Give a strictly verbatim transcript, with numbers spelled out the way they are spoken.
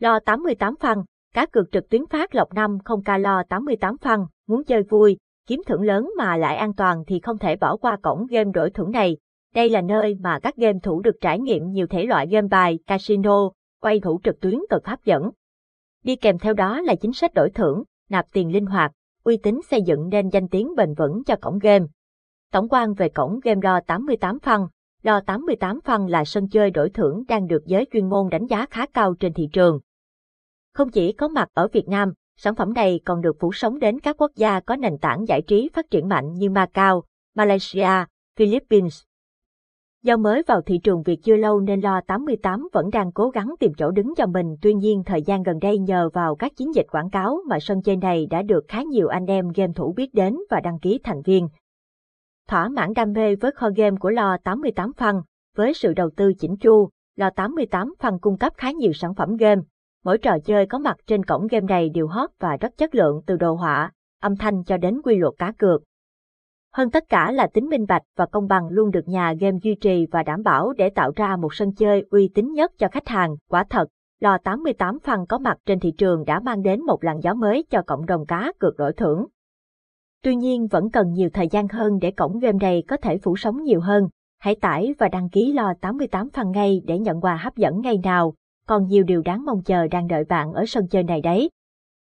Lo tám mươi tám Fun, cá cược trực tuyến phát lộc năm không k Lo tám mươi tám Fun, muốn chơi vui, kiếm thưởng lớn mà lại an toàn thì không thể bỏ qua cổng game đổi thưởng này. Đây là nơi mà các game thủ được trải nghiệm nhiều thể loại game bài, casino, quay thủ trực tuyến cực hấp dẫn. Đi kèm theo đó là chính sách đổi thưởng, nạp tiền linh hoạt, uy tín xây dựng nên danh tiếng bền vững cho cổng game. Tổng quan về cổng game Lo tám mươi tám Fun. Lo tám mươi tám Fun là sân chơi đổi thưởng đang được giới chuyên môn đánh giá khá cao trên thị trường. Không chỉ có mặt ở Việt Nam, sản phẩm này còn được phủ sóng đến các quốc gia có nền tảng giải trí phát triển mạnh như Macau, Malaysia, Philippines. Do mới vào thị trường Việt chưa lâu nên Lo tám mươi tám vẫn đang cố gắng tìm chỗ đứng cho mình. Tuy nhiên thời gian gần đây nhờ vào các chiến dịch quảng cáo mà sân chơi này đã được khá nhiều anh em game thủ biết đến và đăng ký thành viên. Thỏa mãn đam mê với kho game của Lo tám mươi tám Fun, với sự đầu tư chỉnh chu, Lo tám mươi tám Fun cung cấp khá nhiều sản phẩm game. Mỗi trò chơi có mặt trên cổng game này đều hot và rất chất lượng từ đồ họa, âm thanh cho đến quy luật cá cược. Hơn tất cả là tính minh bạch và công bằng luôn được nhà game duy trì và đảm bảo để tạo ra một sân chơi uy tín nhất cho khách hàng. Quả thật, Lo tám mươi tám Fun có mặt trên thị trường đã mang đến một làn gió mới cho cộng đồng cá cược đổi thưởng. Tuy nhiên vẫn cần nhiều thời gian hơn để cổng game này có thể phủ sóng nhiều hơn. Hãy tải và đăng ký Lo tám mươi tám Fun ngay để nhận quà hấp dẫn ngày nào. Còn nhiều điều đáng mong chờ đang đợi bạn ở sân chơi này đấy.